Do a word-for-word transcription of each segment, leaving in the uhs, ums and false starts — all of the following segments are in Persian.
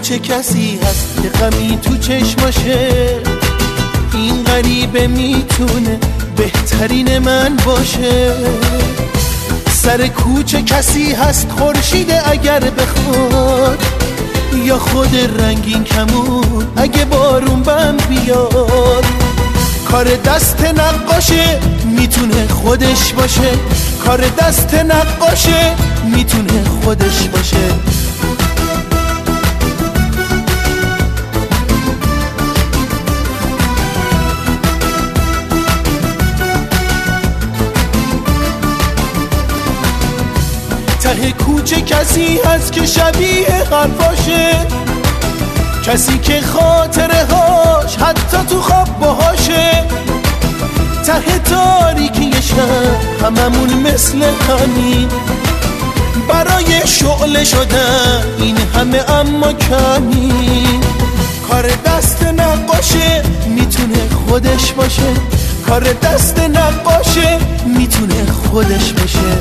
کوچه کسی هست که غمی تو چشماشه، این غریبه میتونه بهترین من باشه. سر کوچه کسی هست خورشیده اگر بخواد، یا خود رنگین کمون اگه بارون بم بیاد. کار دست نقاشه میتونه خودش باشه، کار دست نقاشه میتونه خودش باشه. ته کوچه کسی هست که شبیه حرفاشه، کسی که خاطره هاش حتی تو خواب باهاشه. ته تاریکی شب هممون مثل همین، برای شعله شدن این همه اما کمی. کار دست نقاشه میتونه خودش باشه، کار دست نقاشه میتونه خودش باشه.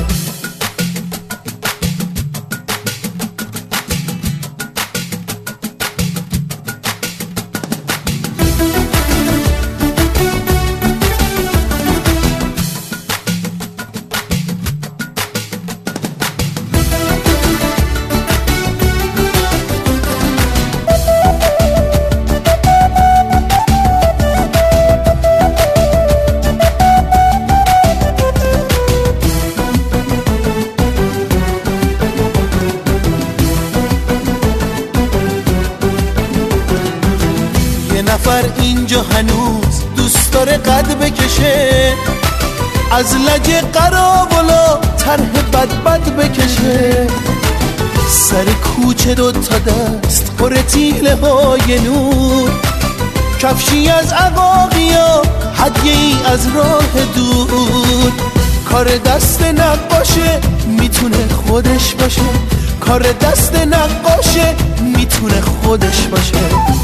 نفر اینجا هنوز دوست داره قد بکشه، از لجه قراولا طرح بد بد بکشه. سر کوچه دو تا دست پر تیله های نور، کفشی از عقاقیا هدیه ای از راه دور. کار دست نقاشه میتونه خودش باشه، کار دست نقاشه میتونه خودش باشه.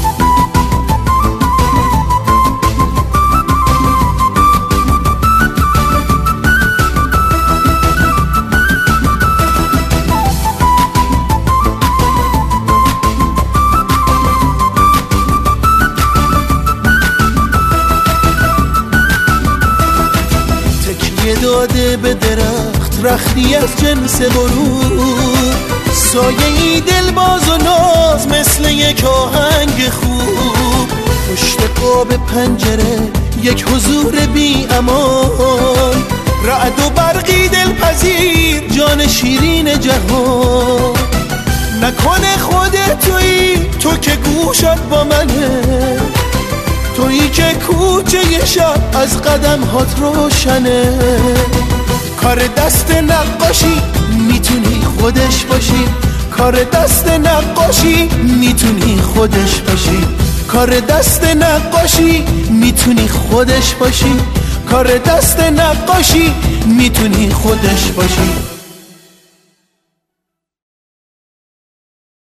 یه داده به درخت رختی از جنس غرور، سایه ای دل باز و ناز مثل یک آهنگ خوب. پشت قاب پنجره یک حضور بی امان، رعد و برقی دلپذیر جان شیرین جهان. نکنه خودت تویی تو که گوشت با منه، تویی که کوچه شب از قدم هات روشنه. کار دست نقاشی میتونی خودش باشی، کار دست نقاشی میتونی خودش باشی. کار دست نقاشی میتونی خودش باشی، کار دست نقاشی میتونی خودش باشی.